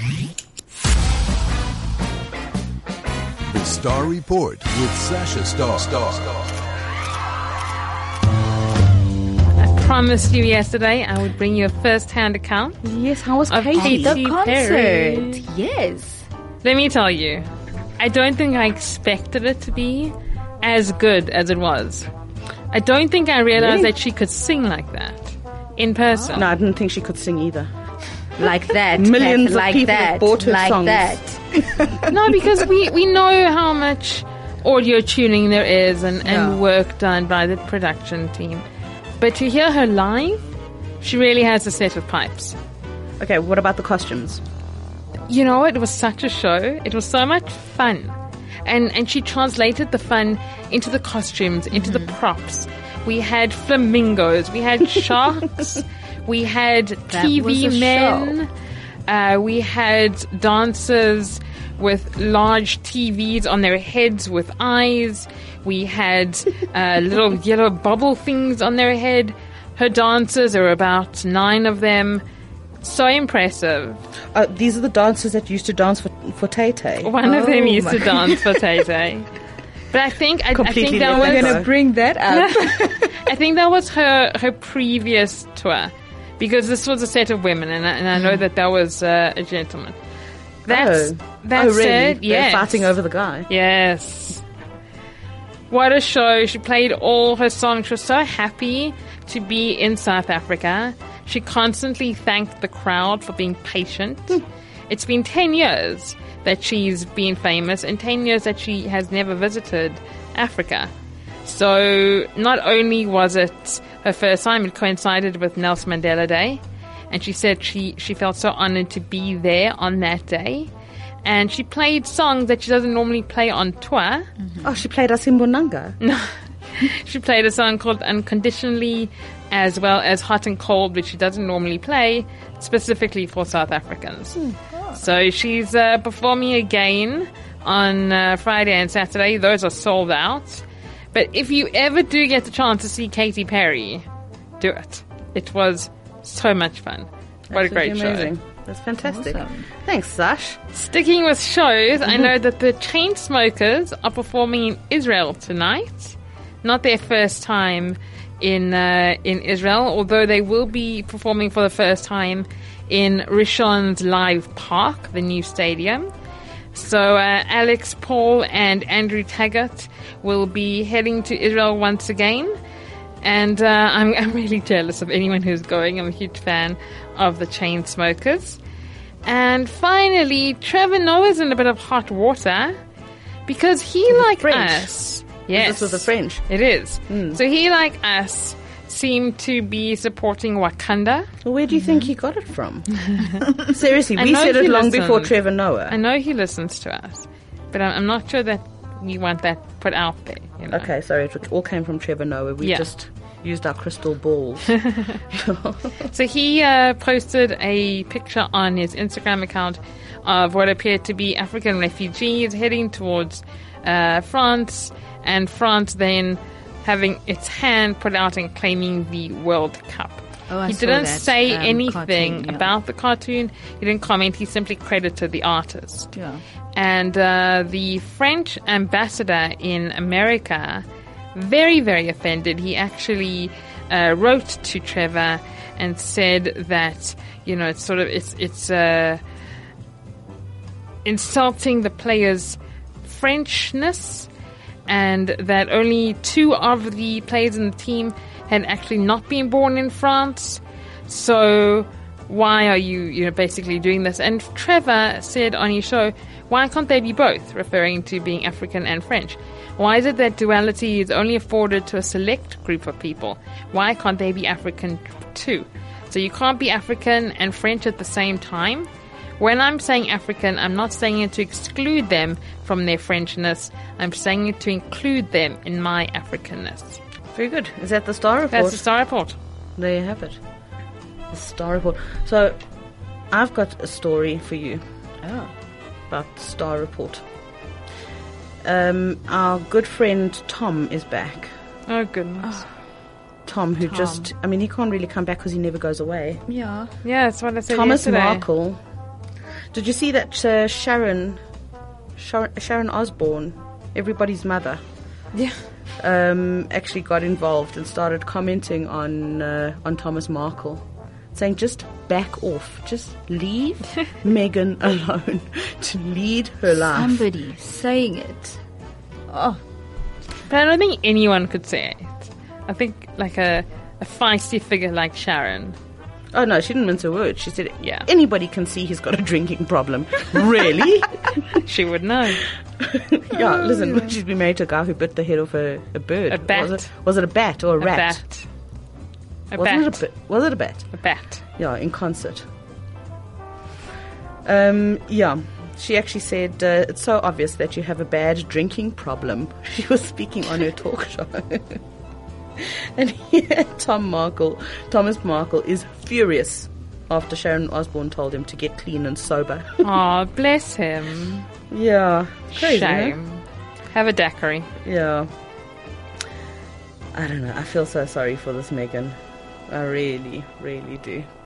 The Star Report with Sasha Star. I promised you yesterday I would bring you a first-hand account. Yes, how was of Katy? Katy The concert. Perry. Yes. Let me tell you, I don't think I expected it to be as good as it was. I don't think I realized that she could sing like that in person. No, I didn't think she could sing either. Like that. Millions of like people that, have bought her like songs. that. No, because we know how much audio tuning there is and work done by the production team. But to hear her live, she really has a set of pipes. Okay, what about the costumes? You know, it was such a show. It was so much fun. And she translated the fun into the costumes, into the props. We had flamingos, we had sharks, we had TV men, we had dancers with large TVs on their heads with eyes. We had little yellow bubble things on their head. Her dancers, there were about 9 of them. So impressive. These are the dancers that used to dance for Tay-Tay. One of them used to dance for Tay-Tay. But I think that was... We're going to bring that up. I think that was her previous tour. Because this was a set of women, and I know that was a gentleman. That really? said, They're fighting over the guy. Yes. What a show. She played all her songs. She was so happy to be in South Africa. She constantly thanked the crowd for being patient. It's been 10 years that she's been famous and 10 years that she has never visited Africa. So not only was it her first time, it coincided with Nelson Mandela Day. And she said she felt so honored to be there on that day. And she played songs that she doesn't normally play on tour. Mm-hmm. Oh, she played Asimbonanga. No. She played a song called Unconditionally, as well as Hot and Cold, which she doesn't normally play, specifically for South Africans. So she's performing again on Friday and Saturday. Those are sold out. But if you ever do get the chance to see Katy Perry, do it. It was so much fun. What a great amazing. show. That's fantastic. Awesome. Thanks, Sash. Sticking with shows, I know that the Chainsmokers are performing in Israel tonight. Not their first time in Israel, although they will be performing for the first time in Rishon's Live Park, the new stadium. So Alex Paul and Andrew Taggart will be heading to Israel once again. And I'm really jealous of anyone who's going. I'm a huge fan of the Chainsmokers. And finally, Trevor Noah's in a bit of hot water because he, like French. us... Yes. This was the French. It is. So he, like us, seemed to be supporting Wakanda. Well, where do you think he got it from? Seriously, I we know said it he long listens. before Trevor Noah. I know he listens to us, but I'm not sure that we want that put out there. You know? Okay, sorry, it all came from Trevor Noah. We just used our crystal balls. So he posted a picture on his Instagram account of what appeared to be African refugees heading towards France, and France then having its hand put out and claiming the World Cup. He didn't say anything about the cartoon. He didn't comment. He simply credited the artist. Yeah. And the French ambassador in America, very, very offended. He actually wrote to Trevor and said that, you know, it's insulting the players' Frenchness, and that only 2 of the players in the team had actually not been born in France. So why are you basically doing this? And Trevor said on his show, why can't they be both, referring to being African and French? Why is it that duality is only afforded to a select group of people? Why can't they be African too? So you can't be African and French at the same time. When I'm saying African, I'm not saying it to exclude them from their Frenchness. I'm saying it to include them in my Africanness. Very good. Is that the Star Report? That's the Star Report. There you have it. The Star Report. So, I've got a story for you about the Star Report. Our good friend Tom is back. Oh, goodness. Tom, who he can't really come back because he never goes away. Yeah. Yeah, that's what I said Thomas yesterday. Markle Did you see that Sharon Osbourne, everybody's mother, Yeah. actually got involved and started commenting on Thomas Markle, saying just back off, just leave Meghan alone to lead her life. Somebody saying it. Oh, But I don't think anyone could say it. I think like a feisty figure like Sharon. Oh no, she didn't mince a word. She said, Yeah. anybody can see he's got a drinking problem. Really? She would know. Yeah, listen, she's been married to a guy who bit the head off a bird. A bat. Was it a bat or a rat? Bat. A Wasn't bat. Was it a bat? A bat. Yeah, in concert. Yeah, she actually said, it's so obvious that you have a bad drinking problem. She was speaking on her talk show. And Thomas Markle is furious after Sharon Osbourne told him to get clean and sober. Oh, bless him. Yeah, crazy, Shame. Have a daiquiri. Yeah. I don't know. I feel so sorry for this Meghan. I really, really do.